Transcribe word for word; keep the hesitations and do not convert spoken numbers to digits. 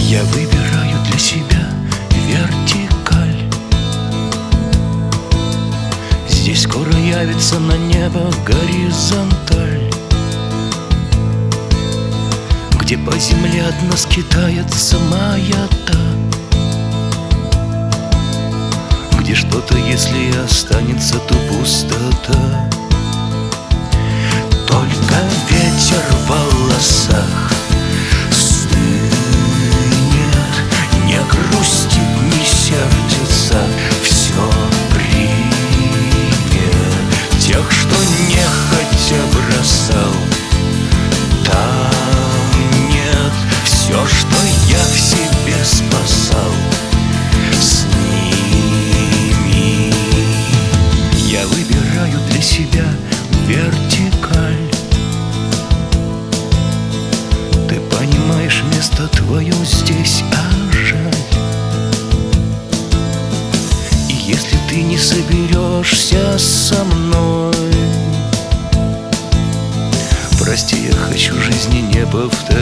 Я выбираю для себя вертикаль. Здесь скоро явится на небо горизонталь, где по земле от нас китается маята, где что-то, если и останется, то пустота. Только ветер в волосах стынет, не грустит, не сердится, все примет. Тех, что нехотя бросал, там нет. Все, что я в себе спасал, с ними. Я выбираю для себя вертикаль. Ты понимаешь, место твое здесь, а жаль. И если ты не соберешься со мной, прости, я хочу жизни не повторять.